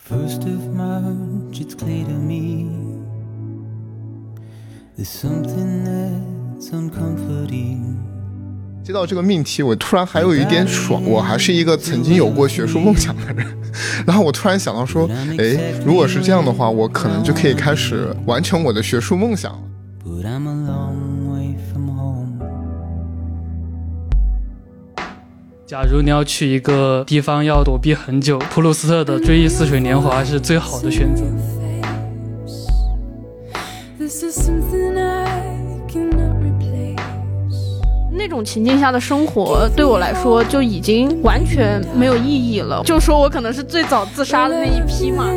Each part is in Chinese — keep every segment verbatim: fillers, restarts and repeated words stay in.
first of March, it's clear to me there's something that's uncomforting。 接到这个命题，我突然还有一点爽，我还是一个曾经有过学术梦想的人。然后我突然想到说，诶，如果是这样的话，我可能就可以开始完成我的学术梦想了。 假如你要去一个地方要躲避很久，普鲁斯特的《追忆似水年华》是最好的选择。 那种情境下的生活对我来说就已经完全没有意义了，就说我可能是最早自杀的那一批嘛。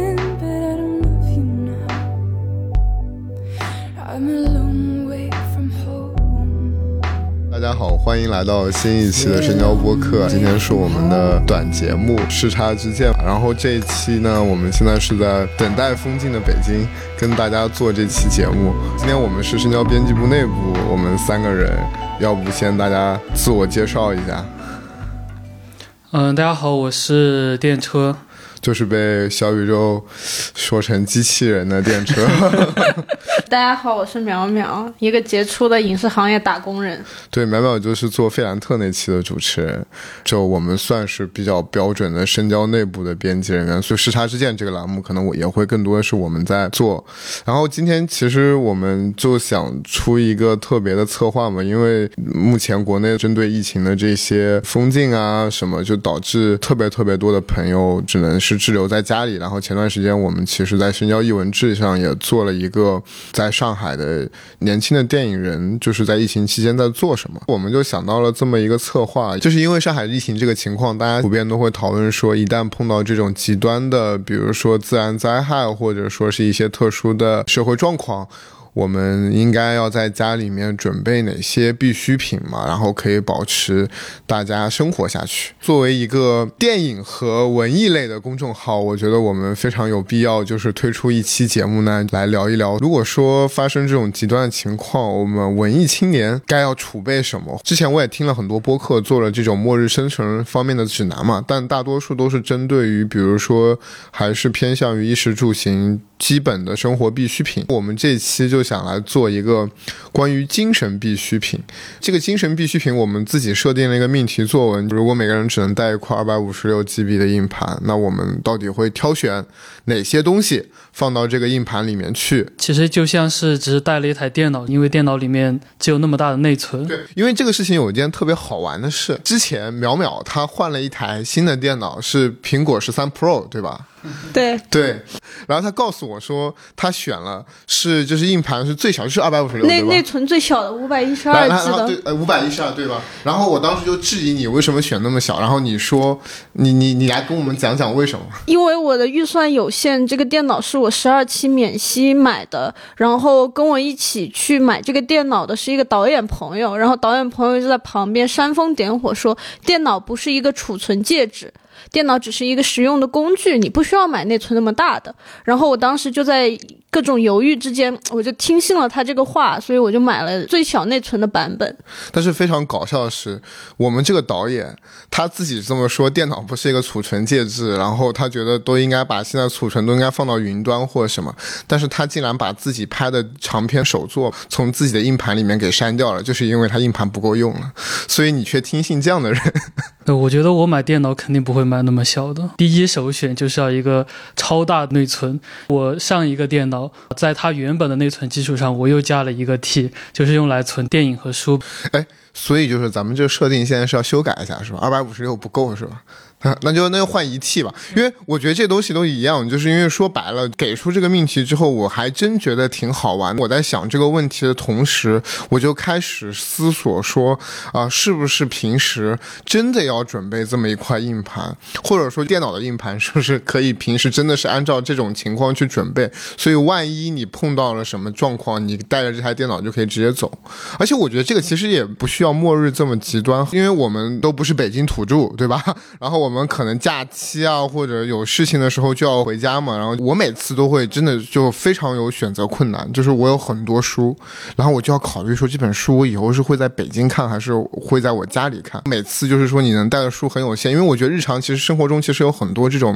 大家好，欢迎来到新一期的深交播客。今天是我们的短节目《时差之见》，然后这一期呢，我们现在是在等待封禁的北京跟大家做这期节目。今天我们是深交编辑部内部，我们三个人，要不先大家自我介绍一下。 嗯，大家好，我是电车， 就是被小宇宙说成机器人的电车。 大家好，我是苗苗，一个杰出的影视行业打工人。 对，苗苗就是做费兰特那期的主持人，就我们算是比较标准的深交内部的编辑人员，所以时差之见这个栏目可能我也会更多的是我们在做。然后今天其实我们就想出一个特别的策划嘛，因为目前国内针对疫情的这些封禁啊什么，就导致特别特别多的朋友只能是滞留在家里。然后前段时间我们其实在深交艺文志上也做了一个在上海的年轻的电影人就是在疫情期间在做什么，我们就想到了这么一个策划。就是因为上海疫情这个情况，大家普遍都会讨论说，一旦碰到这种极端的比如说自然灾害或者说是一些特殊的社会状况，我们应该要在家里面准备哪些必需品嘛，然后可以保持大家生活下去。作为一个电影和文艺类的公众号，我觉得我们非常有必要就是推出一期节目呢，来聊一聊如果说发生这种极端的情况，我们文艺青年该要储备什么。之前我也听了很多播客做了这种末日生存方面的指南嘛，但大多数都是针对于比如说还是偏向于衣食住行基本的生活必需品。我们这一期就想来做一个关于精神必需品。这个精神必需品我们自己设定了一个命题作文，如果每个人只能带一块 二百五十六 G B 的硬盘，那我们到底会挑选哪些东西放到这个硬盘里面去。 其实就像是只是带了一台电脑，因为电脑里面只有那么大的内存。 对，因为这个事情有一件特别好玩的事，之前淼淼他换了一台新的电脑，是苹果十三 Pro 对吧？ 对对，然后他告诉我说他选了是就是硬盘是最小，就是二百五十六， 内内存最小的五百一十二 G 的， 对，呃，五百一十二对吧？然后我当时就质疑你为什么选那么小，然后你说你你你来跟我们讲讲为什么？ 因为我的预算有限，这个电脑是我十二期免息买的，然后跟我一起去买这个电脑的是一个导演朋友，然后导演朋友就在旁边煽风点火说，电脑不是一个储存介质。电脑只是一个实用的工具，你不需要买内存那么大的。然后我当时就在各种犹豫之间，我就听信了他这个话，所以我就买了最小内存的版本。 但是非常搞笑的是，我们这个导演他自己这么说，电脑不是一个储存介质，然后他觉得都应该把现在储存都应该放到云端或者什么，但是他竟然把自己拍的长篇手作从自己的硬盘里面给删掉了，就是因为他硬盘不够用了。所以你却听信这样的人。 我觉得我买电脑肯定不会买那么小的，第一首选就是要一个超大内存。我上一个电脑在它原本的内存基础上我又加了一个 T， 就是用来存电影和书。 哎，所以就是咱们这个设定现在是要修改一下是吧？二百五十六不够是吧？那就那就换一 T 吧，因为我觉得这东西都一样，就是因为说白了，给出这个命题之后，我还真觉得挺好玩。我在想这个问题的同时，我就开始思索说啊、呃，是不是平时真的要准备这么一块硬盘，或者说电脑的硬盘是不是可以平时真的是按照这种情况去准备？所以万一你碰到了什么状况，你带着这台电脑就可以直接走。而且我觉得这个其实也不需要末日这么极端，因为我们都不是北京土著，对吧？然后我们我们可能假期啊或者有事情的时候就要回家嘛，然后我每次都会真的就非常有选择困难，就是我有很多书，然后我就要考虑说这本书我以后是会在北京看还是会在我家里看。每次就是说你能带的书很有限，因为我觉得日常其实生活中其实有很多这种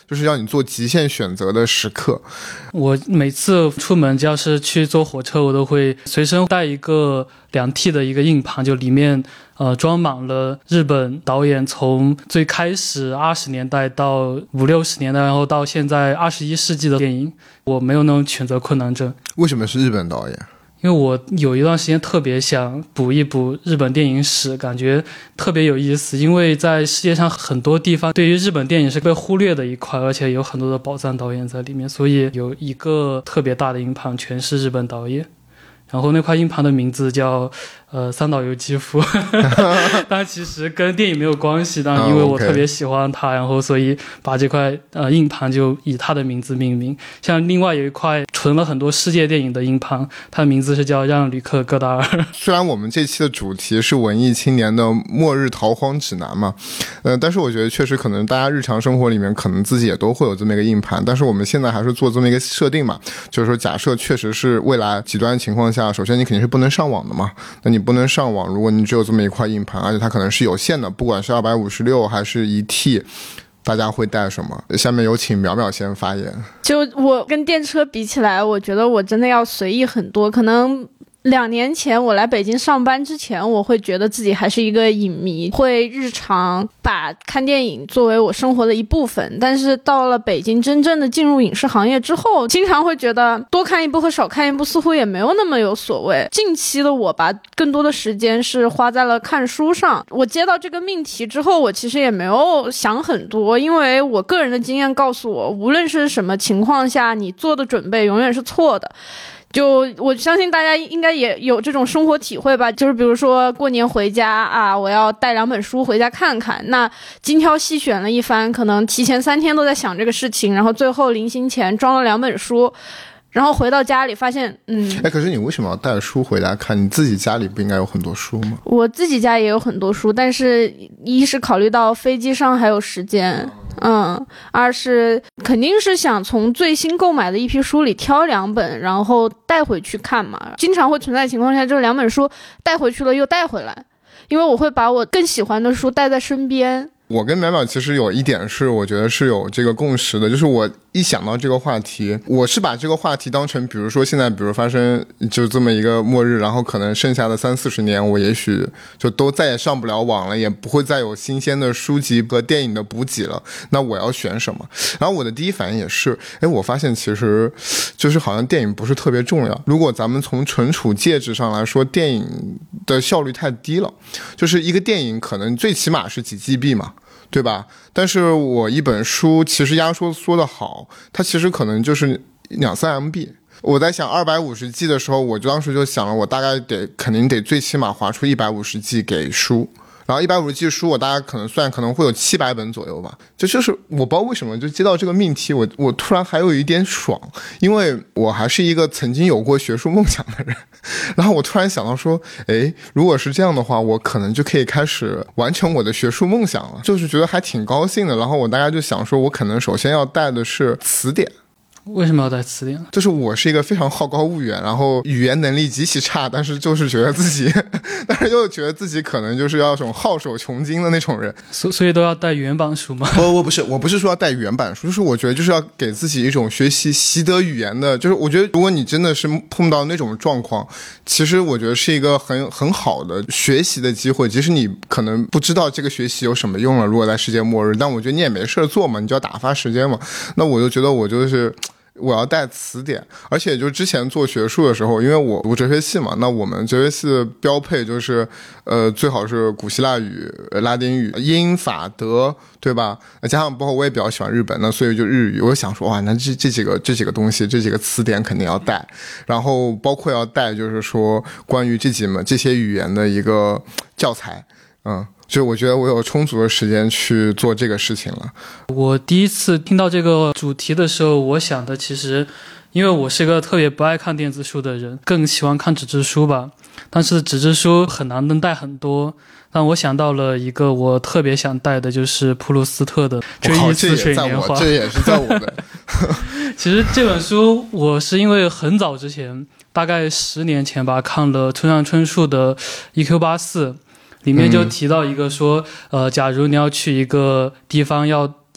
就是让你做极限选择的时刻。 我每次出门只要是去坐火车，我都会随身带一个两 T 的一个硬盘，就里面呃装满了日本导演从最开始二十年代到五六十年代，然后到现在二十一世纪的电影。我没有那种选择困难症。 为什么是日本导演？ 因为我有一段时间特别想补一补日本电影史，感觉特别有意思。因为在世界上很多地方对于日本电影是被忽略的一块，而且有很多的宝藏导演在里面，所以有一个特别大的硬盘全是日本导演。然后那块硬盘的名字叫呃三岛由纪夫但其实跟电影没有关系，但因为我特别喜欢他，然后所以把这块呃硬盘就以他的名字命名。像另外有一块存了很多世界电影的硬盘，它的名字是叫让旅客戈达尔。 虽然我们这期的主题是文艺青年的末日逃荒指南嘛，呃，但是我觉得确实可能大家日常生活里面可能自己也都会有这么一个硬盘，但是我们现在还是做这么一个设定嘛，就是说假设确实是未来极端情况下，首先你肯定是不能上网的嘛，那你不能上网，如果你只有这么一块硬盘，而且它可能是有限的，不管是二百五十六还是一 T， 大家会带什么？下面有请淼淼先发言。 就我跟电车比起来，我觉得我真的要随意很多。可能两年前我来北京上班之前，我会觉得自己还是一个影迷，会日常把看电影作为我生活的一部分。但是到了北京真正的进入影视行业之后，经常会觉得多看一部和少看一部似乎也没有那么有所谓。近期的我吧，更多的时间是花在了看书上。我接到这个命题之后，我其实也没有想很多，因为我个人的经验告诉我，无论是什么情况下，你做的准备永远是错的。就我相信大家应该也有这种生活体会吧，就是比如说过年回家啊，我要带两本书回家看看，那精挑细选了一番，可能提前三天都在想这个事情，然后最后临行前装了两本书，然后回到家里发现嗯， 哎，可是你为什么要带书回家看？你自己家里不应该有很多书吗？ 我自己家也有很多书，但是一是考虑到飞机上还有时间，嗯，二是肯定是想从最新购买的一批书里挑两本，然后带回去看嘛。经常会存在情况下，这两本书带回去了又带回来，因为我会把我更喜欢的书带在身边。 我跟淼淼其实有一点是我觉得是有这个共识的，就是我一想到这个话题，我是把这个话题当成比如说现在比如发生就这么一个末日，然后可能剩下的三四十年我也许就都再也上不了网了，也不会再有新鲜的书籍和电影的补给了，那我要选什么？然后我的第一反应也是，哎，我发现其实就是好像电影不是特别重要。如果咱们从存储介质上来说，电影的效率太低了，就是一个电影可能最起码是几 G B 嘛，对吧？但是我一本书其实压缩说的好，它其实可能就是两三 M B。我在想二百五十 G 的时候，我当时就想了，我大概得肯定得最起码划出一百五十 G 给书。然后一百五十 G 书我大概可能算可能会有七百本左右吧，这就是我不知道为什么就接到这个命题，我我突然还有一点爽，因为我还是一个曾经有过学术梦想的人，然后我突然想到说，诶，如果是这样的话，我可能就可以开始完成我的学术梦想了，就是觉得还挺高兴的。然后我大概就想说，我可能首先要带的是词典。 为什么要带词典？ 就是我是一个非常好高骛远，然后语言能力极其差，但是就是觉得自己但是又觉得自己可能就是要这种好手穷经的那种人， 所所以都要带原版书吗？ 我我不是我不是说要带原版书，就是我觉得就是要给自己一种学习习得语言的，就是我觉得如果你真的是碰到那种状况，其实我觉得是一个很很好的学习的机会，即使你可能不知道这个学习有什么用了，如果在世界末日，但我觉得你也没事做嘛，你就要打发时间嘛，那我就觉得我就是我要带词典。而且就之前做学术的时候，因为我读哲学系嘛，那我们哲学系的标配就是呃最好是古希腊语、拉丁语、英法德，对吧？加上包括我也比较喜欢日本，那所以就日语，我想说哇，那这这几个这几个东西，这几个词典肯定要带，然后包括要带就是说关于这几门这些语言的一个教材，嗯。所以我觉得我有充足的时间去做这个事情了。 我第一次听到这个主题的时候，我想的其实因为我是个特别不爱看电子书的人，更喜欢看纸质书吧，但是纸质书很难能带很多，但我想到了一个我特别想带的，就是普鲁斯特的《追忆似水年华》。 这也是在我的其实这本书我是因为很早之前大概十年前吧，看了村上春树的 E Q 八十四，里面就提到一个说、嗯、呃，假如你要去一个地方要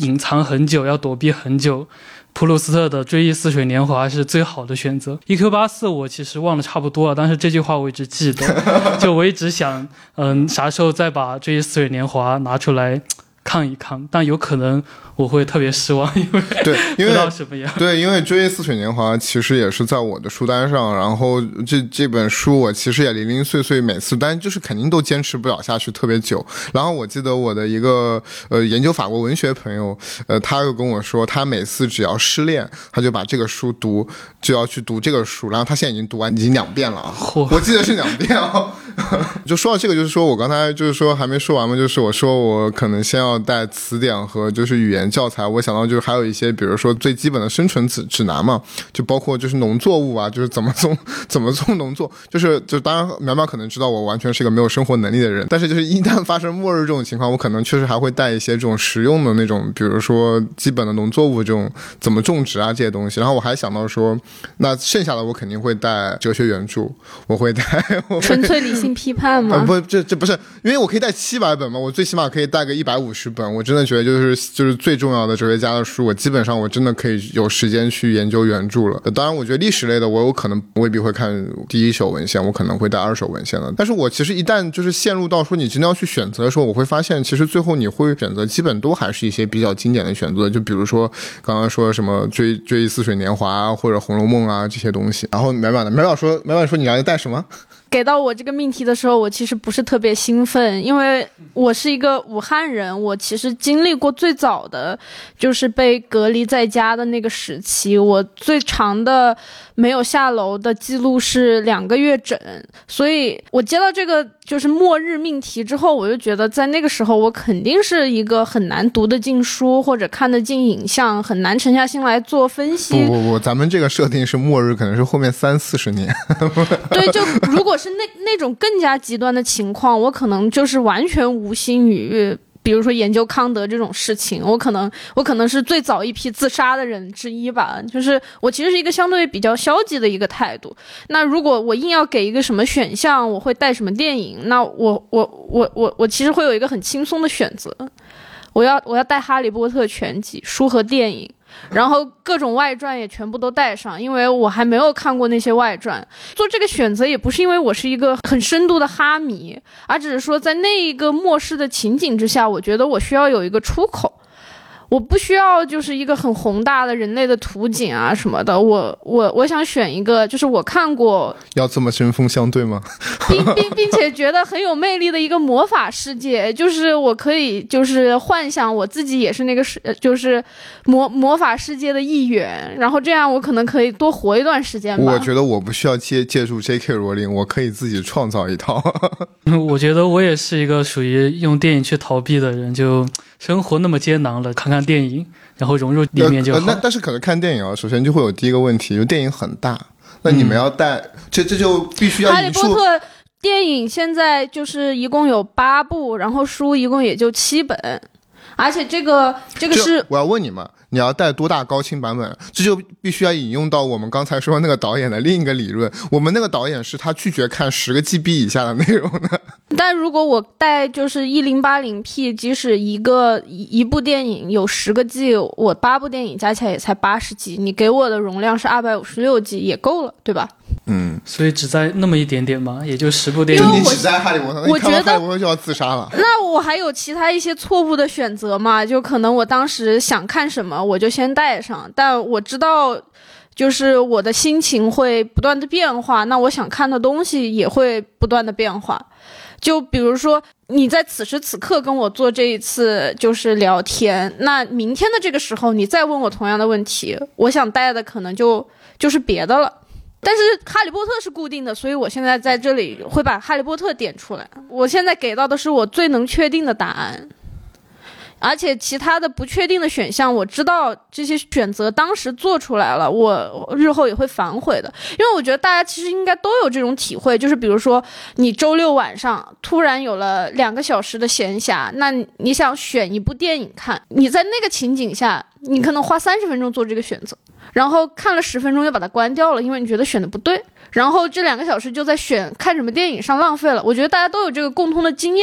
隐藏很久，要躲避很久，普鲁斯特的《追忆似水年华》是最好的选择。E Q 八四 我其实忘了差不多了，但是这句话我一直记得，就我一直想，嗯，啥时候再把《追忆似水年华》拿出来看一看，但有可能我会特别失望，因为对，因为不知道什么样。 对，因为《追忆似水年华》其实也是在我的书单上，然后这这本书我其实也零零碎碎每次，但就是肯定都坚持不了下去特别久。然后我记得我的一个呃研究法国文学朋友，呃，他又跟我说，他每次只要失恋，他就把这个书读，就要去读这个书，然后他现在已经读完，已经两遍了啊，我记得是两遍啊。就说到这个，就是说我刚才就是说还没说完嘛，就是我说我可能先要带词典和就是语言教材，我想到就是还有一些比如说最基本的生存指指南嘛，就包括就是农作物啊，就是怎么种怎么种农作，就是就当然苗苗可能知道我完全是一个没有生活能力的人，但是就是一旦发生末日这种情况，我可能确实还会带一些这种实用的那种，比如说基本的农作物这种怎么种植啊这些东西。然后我还想到说，那剩下的我肯定会带哲学原著，我会带我会纯粹理性批判吗？ 呃、不，这这不是，因为我可以带七百本嘛，我最起码可以带个一百五十本。我真的觉得就是就是最重要的哲学家的书，我基本上我真的可以有时间去研究原著了。当然，我觉得历史类的我有可能未必会看第一手文献，我可能会带二手文献的。但是我其实一旦就是陷入到说你真的要去选择的时候，我会发现其实最后你会选择基本都还是一些比较经典的选择，就比如说刚刚说什么追追忆似水年华或者红楼梦啊这些东西。然后淼淼的淼淼说淼淼说你要带什么？ 给到我这个命题的时候，我其实不是特别兴奋，因为我是一个武汉人，我其实经历过最早的就是被隔离在家的那个时期，我最长的没有下楼的记录是两个月整，所以我接到这个就是末日命题之后，我就觉得在那个时候我肯定是一个很难读得进书或者看得进影像，很难沉下心来做分析。 不不不，咱们这个设定是末日，可能是后面三四十年。 对，就如果是那那种更加极端的情况，我可能就是完全无心于比如说研究康德这种事情，我可能我可能是最早一批自杀的人之一吧，就是我其实是一个相对比较消极的一个态度。那如果我硬要给一个什么选项，我会带什么电影，那我我我我我其实会有一个很轻松的选择，我要我要带哈利波特全集书和电影，然后各种外传也全部都带上，因为我还没有看过那些外传。做这个选择也不是因为我是一个很深度的哈迷，而只是说在那一个末世的情景之下，我觉得我需要有一个出口，我不需要就是一个很宏大的人类的图景啊什么的，我我我想选一个就是我看过要这么针锋相对吗？ 并并并且觉得很有魅力的一个魔法世界，就是我可以就是幻想我自己也是那个是就是魔魔法世界的一员，然后这样我可能可以多活一段时间吧。 我觉得我不需要借借助 J K 罗琳，我可以自己创造一套。 我觉得我也是一个属于用电影去逃避的人，就生活那么艰难了，看看电影然后融入里面就好。 呃呃、那但是可能看电影啊，首先就会有第一个问题，就电影很大，那你们要带、嗯、这这就必须要哈利波特电影现在就是一共有八部，然后书一共也就七本，而且这个这个是我要问你们，你要带多大高清版本？这就必须要引用到我们刚才说那个导演的另一个理论。我们那个导演是他拒绝看十个 G B 以下的内容的。 但如果我带就是一零八零 P， 即使一个一部电影有十个 G， 我八部电影加起来也才八十 G， 你给我的容量是二百五十六 G 也够了，对吧？ 嗯， 所以只在那么一点点嘛，也就十部电影。 你只在哈利波特， 我觉得哈利波特就要自杀了。 那我还有其他一些错误的选择嘛？就可能我当时想看什么，我就先带上，但我知道，就是我的心情会不断的变化，那我想看的东西也会不断的变化。就比如说你在此时此刻跟我做这一次就是聊天，那明天的这个时候你再问我同样的问题，我想带的可能就就是别的了。但是哈利波特是固定的，所以我现在在这里会把哈利波特点出来。我现在给到的是我最能确定的答案，而且其他的不确定的选项我知道这些选择当时做出来了，我日后也会反悔的。因为我觉得大家其实应该都有这种体会，就是比如说你周六晚上突然有了两个小时的闲暇，那你想选一部电影看，你在那个情景下你可能花三十分钟做这个选择，然后看了十分钟又把它关掉了，因为你觉得选的不对，然后这两个小时就在选看什么电影上浪费了。我觉得大家都有这个共通的经验。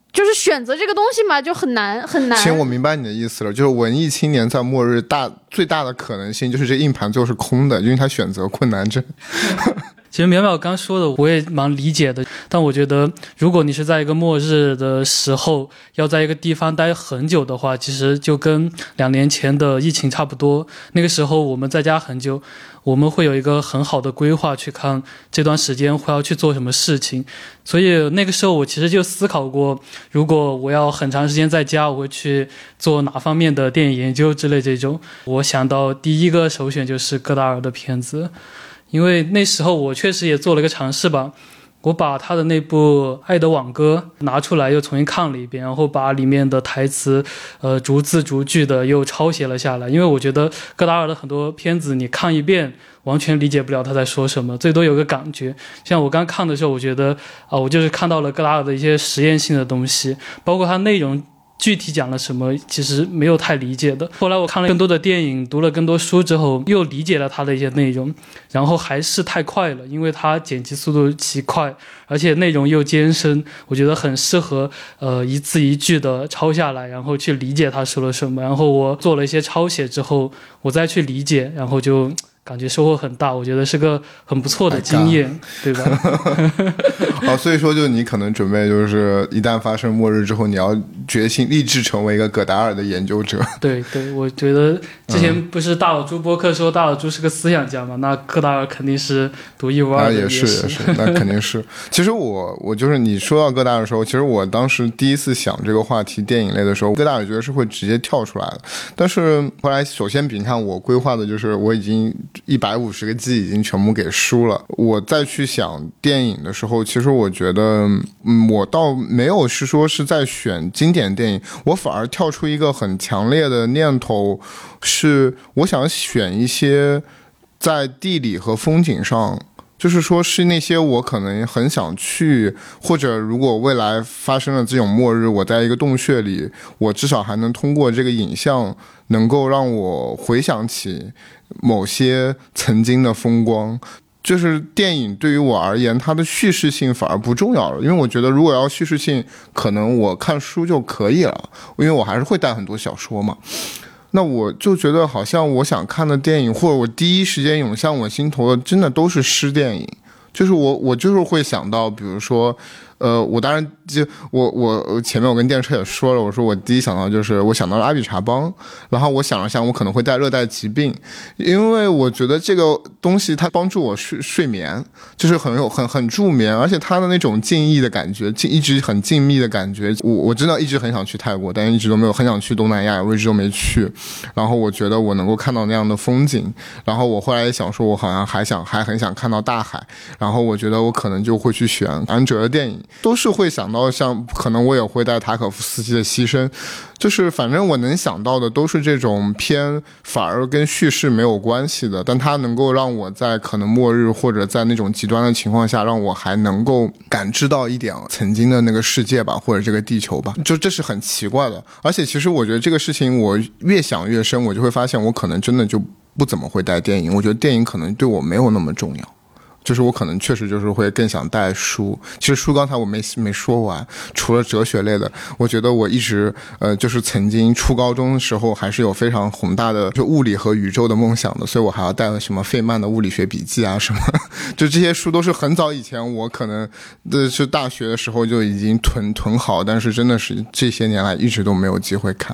就是选择这个东西嘛，就很难很难。 其实我明白你的意思了，就是文艺青年在末日大最大的可能性就是这硬盘最后是空的，因为他选择困难症。 其实淼淼刚说的我也蛮理解的，但我觉得如果你是在一个末日的时候要在一个地方待很久的话，其实就跟两年前的疫情差不多。那个时候我们在家很久，我们会有一个很好的规划去看这段时间会要去做什么事情。所以那个时候我其实就思考过，如果我要很长时间在家，我会去做哪方面的电影研究之类这种。我想到第一个首选就是戈达尔的片子，因为那时候我确实也做了一个尝试吧，我把他的那部《爱的挽歌》拿出来又重新看了一遍，然后把里面的台词呃逐字逐句的又抄写了下来。因为我觉得戈达尔的很多片子你看一遍完全理解不了他在说什么，最多有个感觉。像我刚看的时候，我觉得啊、呃，我就是看到了戈达尔的一些实验性的东西，包括他内容具体讲了什么其实没有太理解的。后来我看了更多的电影，读了更多书之后，又理解了他的一些内容，然后还是太快了，因为他剪辑速度奇快，而且内容又艰深，我觉得很适合呃一字一句的抄下来，然后去理解他说了什么。然后我做了一些抄写之后，我再去理解，然后就感觉收获很大，我觉得是个很不错的经验，对吧？ 好，所以说就你可能准备就是一旦发生末日之后，你要决心立志成为一个戈达尔的研究者。 对对，我觉得之前不是大佬猪播客说大佬猪是个思想家嘛，那戈达尔肯定是独一无二的。 也是也是，那肯定是。其实我我就是你说到戈达尔的时候，其实我当时第一次想这个话题电影类的时候，戈达尔觉得是会直接跳出来的。但是后来首先比你看我规划的就是我已经一百五十个 G 已经全部给输了，我再去想电影的时候，其实我觉得嗯，我倒没有是说是在选经典电影，我反而跳出一个很强烈的念头，是我想选一些在地理和风景上，就是说是那些我可能很想去，或者如果未来发生了这种末日，我在一个洞穴里，我至少还能通过这个影像能够让我回想起某些曾经的风光。就是电影对于我而言，它的叙事性反而不重要了，因为我觉得如果要叙事性，可能我看书就可以了，因为我还是会带很多小说嘛。那我就觉得好像我想看的电影，或者我第一时间涌向我心头的，真的都是诗电影。就是我我就是会想到，比如说呃，我当然就我我前面我跟电车也说了，我说我第一想到就是我想到了阿比查邦，然后我想了想，我可能会带热带疾病，因为我觉得这个东西它帮助我睡睡眠，就是很有很很助眠，而且它的那种静谧的感觉，一直很静谧的感觉，我我真的一直很想去泰国，但是一直都没有，很想去东南亚，我一直都没去。然后我觉得我能够看到那样的风景，然后我后来也想说，我好像还想还很想看到大海，然后我觉得我可能就会去选安哲的电影。都是会想到像可能我也会带塔可夫斯基的牺牲，就是反正我能想到的都是这种偏反而跟叙事没有关系的，但它能够让我在可能末日或者在那种极端的情况下，让我还能够感知到一点曾经的那个世界吧，或者这个地球吧，就这是很奇怪的。而且其实我觉得这个事情我越想越深，我就会发现我可能真的就不怎么会带电影，我觉得电影可能对我没有那么重要，就是我可能确实就是会更想带书。其实书刚才我没没说完，除了哲学类的，我觉得我一直呃就是曾经初高中的时候还是有非常宏大的就物理和宇宙的梦想的，所以我还要带了什么费曼的物理学笔记啊什么，就这些书都是很早以前我可能的是大学的时候就已经囤囤好，但是真的是这些年来一直都没有机会看。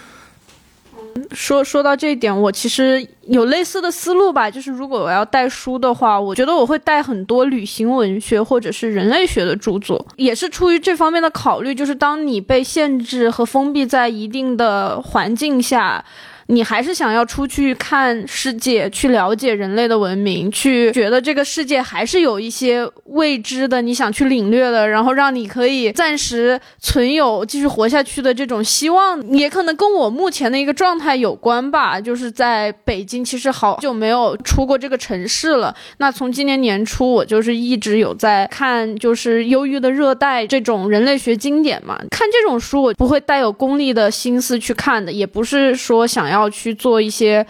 说说到这一点，我其实有类似的思路吧，就是如果我要带书的话，我觉得我会带很多旅行文学或者是人类学的著作，也是出于这方面的考虑，就是当你被限制和封闭在一定的环境下，你还是想要出去看世界，去了解人类的文明，去觉得这个世界还是有一些未知的你想去领略的，然后让你可以暂时存有继续活下去的这种希望。也可能跟我目前的一个状态有关吧，就是在北京其实好久没有出过这个城市了，那从今年年初我就是一直有在看就是忧郁的热带这种人类学经典嘛，看这种书我不会带有功利的心思去看的，也不是说想要要去做一些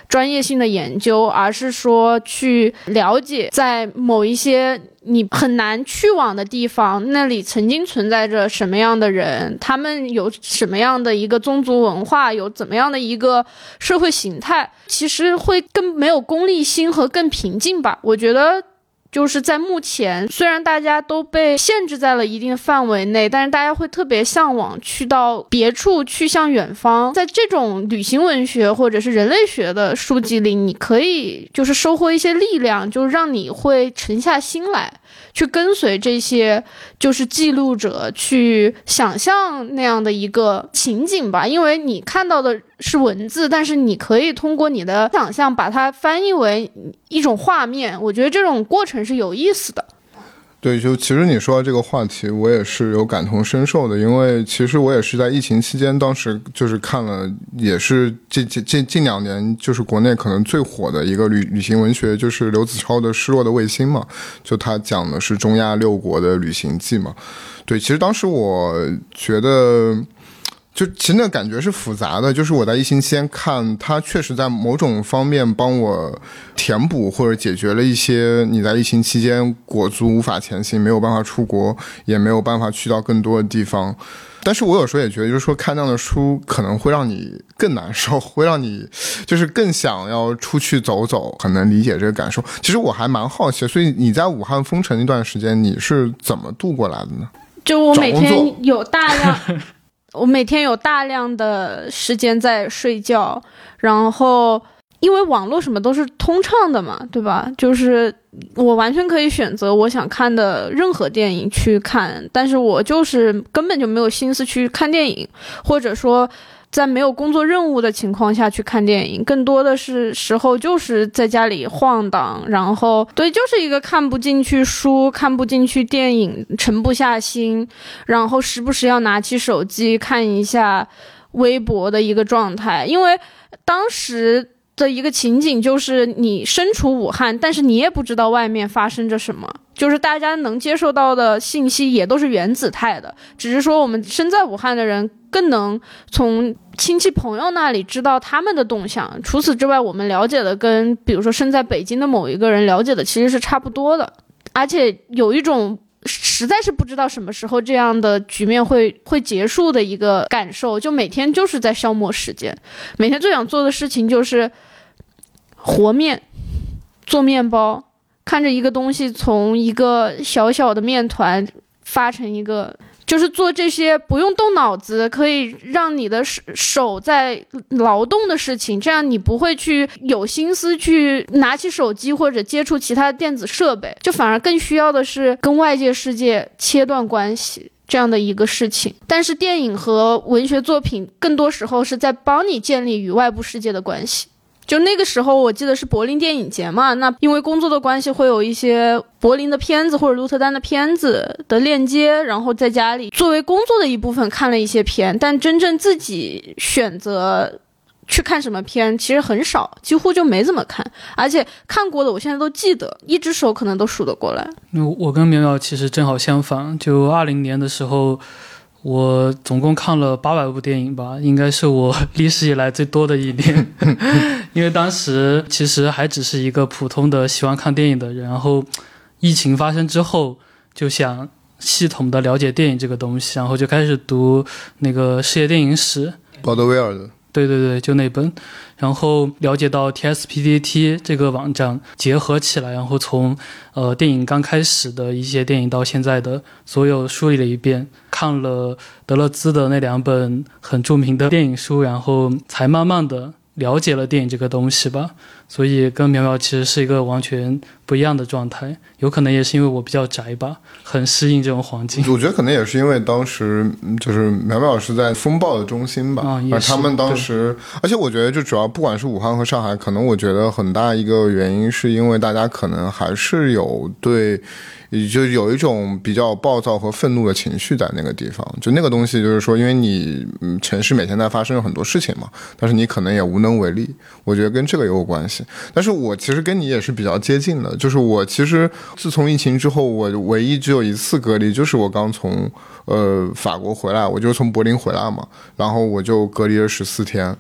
专业性的研究，而是说去了解在某一些你很难去往的地方，那里曾经存在着什么样的人，他们有什么样的一个宗族文化，有怎么样的一个社会形态，其实会更没有功利心和更平静吧。我觉得就是在目前，虽然大家都被限制在了一定的范围内，但是大家会特别向往去到别处，去向远方。在这种旅行文学或者是人类学的书籍里，你可以就是收获一些力量，就让你会沉下心来去跟随这些就是记录者去想象那样的一个情景吧。因为你看到的是文字，但是你可以通过你的想象把它翻译为一种画面，我觉得这种过程是有意思的。 对，就其实你说到这个话题，我也是有感同身受的，因为其实我也是在疫情期间，当时就是看了，也是这这这近两年就是国内可能最火的一个旅旅行文学，就是刘子超的《失落的卫星》嘛，就他讲的是中亚六国的旅行记嘛。对，其实当时我觉得。就其实那感觉是复杂的，就是我在疫情期间看它，确实在某种方面帮我填补或者解决了一些你在疫情期间裹足无法前行，没有办法出国，也没有办法去到更多的地方。但是我有时候也觉得，就是说看这样的书可能会让你更难受，会让你就是更想要出去走走，很能理解这个感受。其实我还蛮好奇，所以你在武汉封城那段时间，你是怎么度过来的呢？ 就我每天有大量我每天有大量的时间在睡觉，然后因为网络什么都是通畅的嘛，对吧？就是我完全可以选择我想看的任何电影去看，但是我就是根本就没有心思去看电影，或者说在没有工作任务的情况下去看电影，更多的是时候就是在家里晃荡，然后对，就是一个看不进去书，看不进去电影，沉不下心，然后时不时要拿起手机看一下微博的一个状态。因为当时的一个情景就是你身处武汉，但是你也不知道外面发生着什么，就是大家能接受到的信息也都是原子态的，只是说我们身在武汉的人更能从亲戚朋友那里知道他们的动向，除此之外我们了解的跟比如说身在北京的某一个人了解的其实是差不多的。而且有一种实在是不知道什么时候这样的局面会会结束的一个感受，就每天就是在消磨时间，每天最想做的事情就是和面，做面包，看着一个东西从一个小小的面团发成一个，就是做这些不用动脑子可以让你的手在劳动的事情，这样你不会去有心思去拿起手机或者接触其他电子设备，就反而更需要的是跟外界世界切断关系这样的一个事情。但是电影和文学作品更多时候是在帮你建立与外部世界的关系。就那个时候我记得是柏林电影节嘛，那因为工作的关系会有一些柏林的片子或者鹿特丹的片子的链接，然后在家里作为工作的一部分看了一些片，但真正自己选择去看什么片其实很少，几乎就没怎么看，而且看过的我现在都记得，一只手可能都数得过来。 我跟苗苗其实正好相反，就二零年的时候我总共看了八百部电影吧，应该是我历史以来最多的一年因为当时其实还只是一个普通的喜欢看电影的人，然后疫情发生之后就想系统的了解电影这个东西，然后就开始读那个世界电影史， 鲍德威尔的， 对对对，就那本，然后了解到 T S P D T 这个网站结合起来，然后从呃电影刚开始的一些电影到现在的所有梳理了一遍，看了德勒兹的那两本很著名的电影书，然后才慢慢的了解了电影这个东西吧。所以跟苗苗其实是一个完全不一样的状态，有可能也是因为我比较宅吧，很适应这种环境。 我觉得可能也是因为当时就是苗苗老师在风暴的中心吧， 啊、 而他们当时，而且我觉得就主要不管是武汉和上海，可能我觉得很大一个原因是因为大家可能还是有对就有一种比较暴躁和愤怒的情绪在那个地方，就那个东西就是说因为你城市每天在发生很多事情嘛，但是你可能也无能为力，我觉得跟这个也有关系。但是我其实跟你也是比较接近的，就是我其实自从疫情之后，我唯一只有一次隔离，就是我刚从呃法国回来，我就是从柏林回来嘛，然后我就隔离了十四天，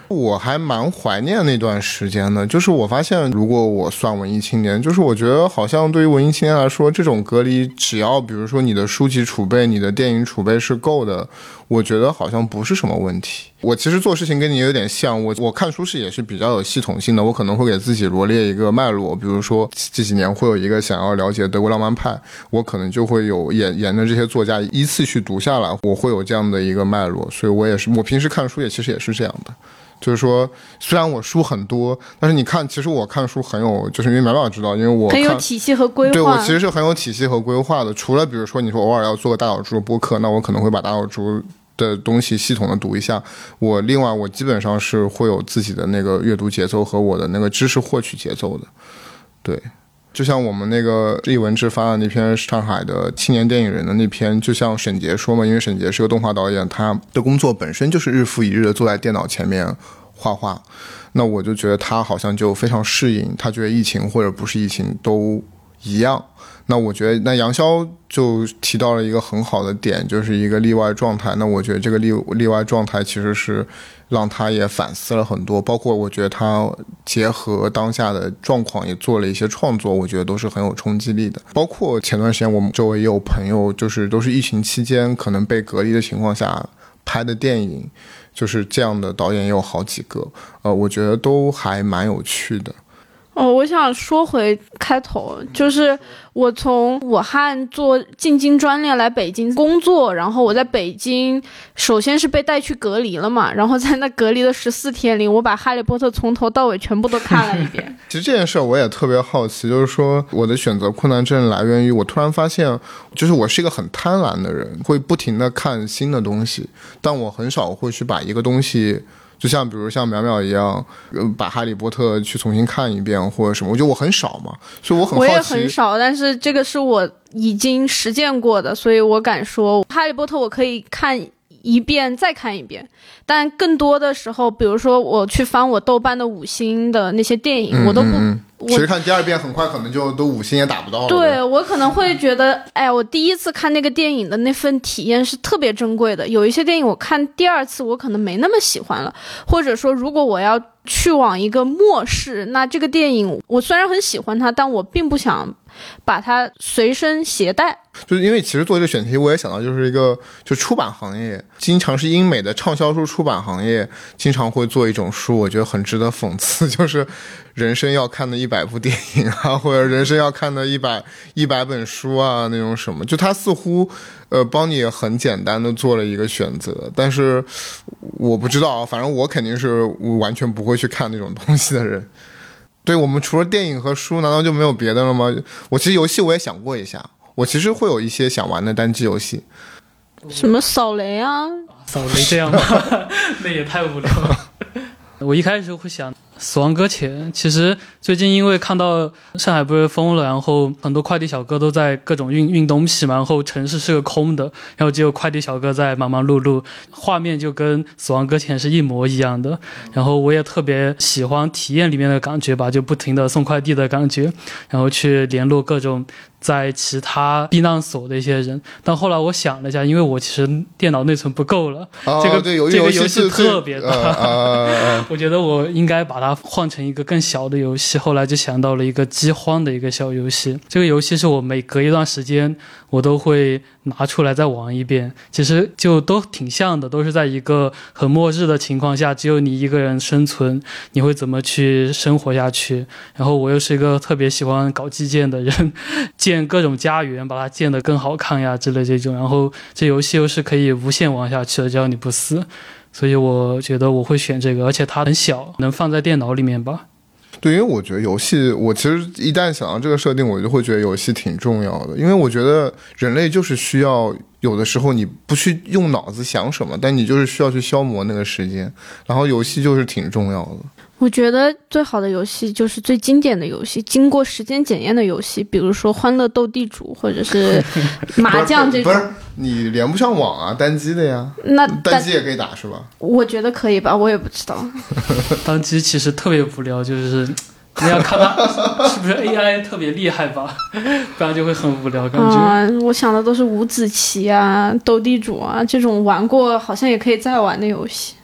我还蛮怀念那段时间的，就是我发现如果我算文艺青年，就是我觉得好像对于文艺青年来说，这种隔离只要比如说你的书籍储备你的电影储备是够的，我觉得好像不是什么问题。我其实做事情跟你有点像，我我看书是也是比较有系统性的，我可能会给自己罗列一个脉络，比如说这几年会有一个想要了解德国浪漫派，我可能就会有沿沿着这些作家依次去读下来，我会有这样的一个脉络，所以我也是我平时看书也其实也是这样的。就是说虽然我书很多，但是你看其实我看书很有，就是因为淼淼知道，因为我很有体系和规划。 对，我其实是很有体系和规划的，除了比如说你说偶尔要做个大岛猪的播客，那我可能会把大岛猪的东西系统的读一下，我另外我基本上是会有自己的那个阅读节奏和我的那个知识获取节奏的。对，就像我们那个易文志发的那篇上海的青年电影人的那篇，就像沈杰说嘛，因为沈杰是个动画导演，他的工作本身就是日复一日的坐在电脑前面画画，那我就觉得他好像就非常适应，他觉得疫情或者不是疫情都一样。那我觉得那杨潇就提到了一个很好的点，就是一个例外状态，那我觉得这个例例外状态其实是让他也反思了很多，包括我觉得他结合当下的状况也做了一些创作，我觉得都是很有冲击力的。包括前段时间我们周围也有朋友，就是都是疫情期间可能被隔离的情况下拍的电影，就是这样的导演也有好几个，呃，我觉得都还蛮有趣的。 哦，我想说回开头，就是我从武汉做进京专列来北京工作，然后我在北京首先是被带去隔离了嘛，然后在那隔离的十四天里，我把哈利波特从头到尾全部都看了一遍。 其实这件事我也特别好奇，就是说我的选择困难症来源于我突然发现，就是我是一个很贪婪的人，会不停的看新的东西，但我很少会去把一个东西，就像比如像淼淼一样，把哈利波特去重新看一遍或者什么，我觉得我很少嘛，所以我很好奇。 我也很少，但是这个是我已经实践过的，所以我敢说哈利波特我可以看一遍再看一遍，但更多的时候比如说我去翻我豆瓣的五星的那些电影、嗯、我都不嗯嗯其实看第二遍很快可能就都五星也打不到了。 对，我可能会觉得哎，我第一次看那个电影的那份体验是特别珍贵的，有一些电影我看第二次我可能没那么喜欢了，或者说如果我要去往一个末世，那这个电影我虽然很喜欢它，但我并不想把它随身携带。 就是因为其实做这个选题我也想到，就是一个就出版行业经常是英美的畅销书出版行业经常会做一种书，我觉得很值得讽刺，就是人生要看的一百部电影啊，或者人生要看的一百一百本书啊，那种什么，就他似乎呃帮你很简单的做了一个选择，但是我不知道，反正我肯定是完全不会去看那种东西的人。对，我们除了电影和书难道就没有别的了吗？我其实游戏我也想过一下，我其实会有一些想玩的单机游戏， 什么扫雷啊， 扫雷这样吗？那也太无聊了。我一开始会想死亡搁浅，其实最近因为看到上海不是封了，然后很多快递小哥都在各种运运东西嘛，然后城市是个空的，然后只有快递小哥在忙忙碌碌，画面就跟死亡搁浅是一模一样的。然后我也特别喜欢体验里面的感觉吧，就不停的送快递的感觉，然后去联络各种在其他避难所的一些人。但后来我想了一下，因为我其实电脑内存不够了， 哦、 这个对有这个游戏特别大、 呃呃、 我觉得我应该把它换成一个更小的游戏。后来就想到了一个饥荒的一个小游戏，这个游戏是我每隔一段时间我都会拿出来再玩一遍，其实就都挺像的，都是在一个很末日的情况下，只有你一个人生存，你会怎么去生活下去。然后我又是一个特别喜欢搞基建的人，建各种家园把它建得更好看呀之类这种，然后这游戏又是可以无限玩下去的，只要你不死，所以我觉得我会选这个，而且它很小，能放在电脑里面吧。 对，因为我觉得游戏，我其实一旦想到这个设定，我就会觉得游戏挺重要的，因为我觉得人类就是需要，有的时候你不去用脑子想什么，但你就是需要去消磨那个时间，然后游戏就是挺重要的。 我觉得最好的游戏就是最经典的游戏，经过时间检验的游戏，比如说欢乐斗地主或者是麻将这种。 不是，你连不上网啊，单机的呀。 那单机也可以打是吧？ 我觉得可以吧，我也不知道。 单机其实特别无聊，就是你要看它是不是 A I 特别厉害吧，不然就会很无聊感觉。 啊，我想的都是五子棋啊、斗地主啊这种玩过好像也可以再玩的游戏。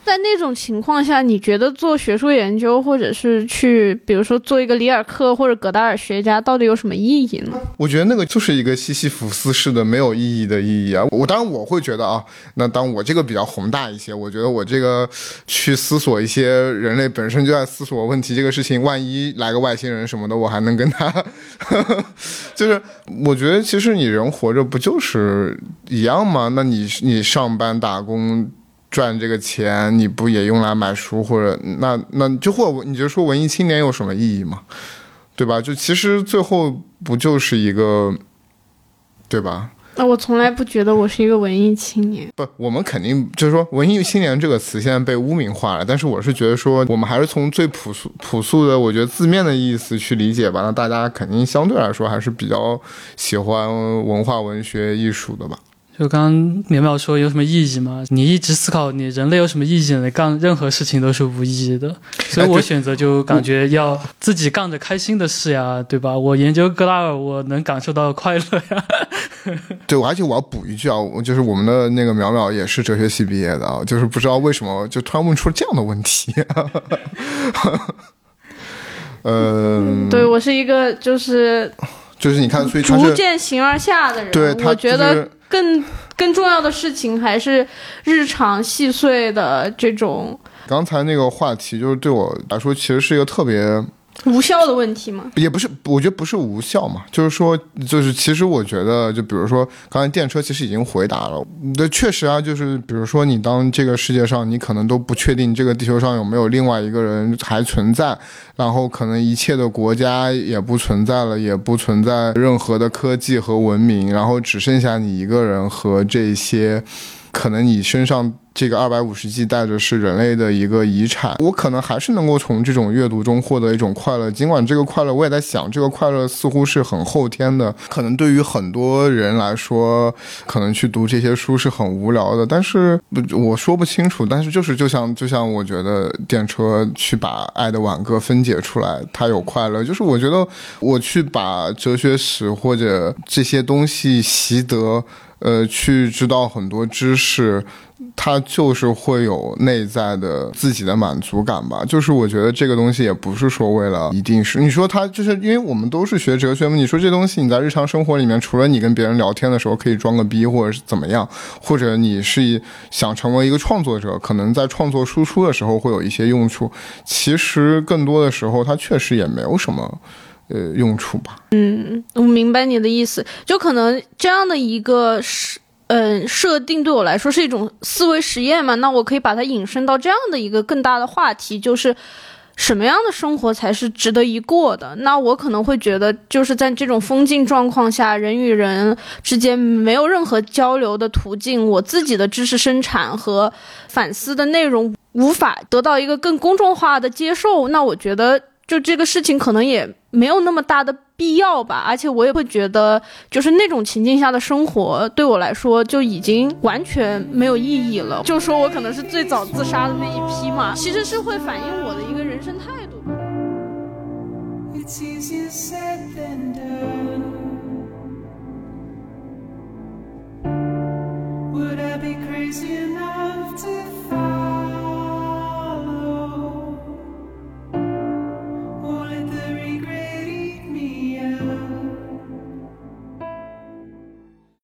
在那种情况下，你觉得做学术研究，或者是去比如说做一个里尔克或者葛达尔学家，到底有什么意义呢？ 我觉得那个就是一个西西弗斯式的没有意义的意义啊。我当然我会觉得啊，那当我这个比较宏大一些，我觉得我这个去思索一些人类本身就在思索问题这个事情，万一来个外星人什么的，我还能跟他呵呵就是我觉得其实你人活着不就是一样吗？那你你上班打工赚这个钱，你不也用来买书，或者那那就或你就说文艺青年有什么意义吗？对吧？就其实最后不就是一个，对吧？ 那我从来不觉得我是一个文艺青年。 不，我们肯定就是说文艺青年这个词现在被污名化了，但是我是觉得说我们还是从最朴素朴素的我觉得字面的意思去理解吧，那大家肯定相对来说还是比较喜欢文化文学艺术的吧。 就刚刚苗苗说有什么意义吗？你一直思考你人类有什么意义呢？干任何事情都是无意义的，所以我选择就感觉要自己干着开心的事呀，对吧？我研究哥达尔，我能感受到快乐呀。 对，而且我要补一句啊，就是我们的那个苗苗也是哲学系毕业的啊，就是不知道为什么就突然问出了这样的问题。嗯， 对，我是一个就是就是你看，所以他是逐渐形而下的人。 对，他、就是、 我觉得更更重要的事情还是日常细碎的这种。 刚才那个话题就是对我来说其实是一个特别无效的问题吗？ 也不是，我觉得不是无效嘛，就是说就是其实我觉得就比如说刚才电车其实已经回答了，对，确实啊，就是比如说你当这个世界上你可能都不确定这个地球上有没有另外一个人还存在，然后可能一切的国家也不存在了，也不存在任何的科技和文明，然后只剩下你一个人和这些可能你身上这个二百五十 G 带着是人类的一个遗产，我可能还是能够从这种阅读中获得一种快乐，尽管这个快乐我也在想这个快乐似乎是很后天的，可能对于很多人来说可能去读这些书是很无聊的，但是我说不清楚，但是就是就像就像我觉得电车去把爱的挽歌分解出来它有快乐，就是我觉得我去把哲学史或者这些东西习得呃，去知道很多知识，它就是会有内在的自己的满足感吧。就是我觉得这个东西也不是说为了一定是，你说它就是因为我们都是学哲学嘛，你说这东西你在日常生活里面，除了你跟别人聊天的时候可以装个逼或者是怎么样，或者你是想成为一个创作者，可能在创作输出的时候会有一些用处，其实更多的时候它确实也没有什么呃，用处吧。 嗯，我明白你的意思，就可能这样的一个嗯、呃、设定对我来说是一种思维实验嘛，那我可以把它引申到这样的一个更大的话题，就是什么样的生活才是值得一过的。那我可能会觉得就是在这种封禁状况下，人与人之间没有任何交流的途径，我自己的知识生产和反思的内容无法得到一个更公众化的接受，那我觉得就这个事情可能也没有那么大的必要吧。而且我也会觉得就是那种情境下的生活对我来说就已经完全没有意义了，就说我可能是最早自杀的那一批嘛，其实是会反映我的一个人生态度。It's easier said than done.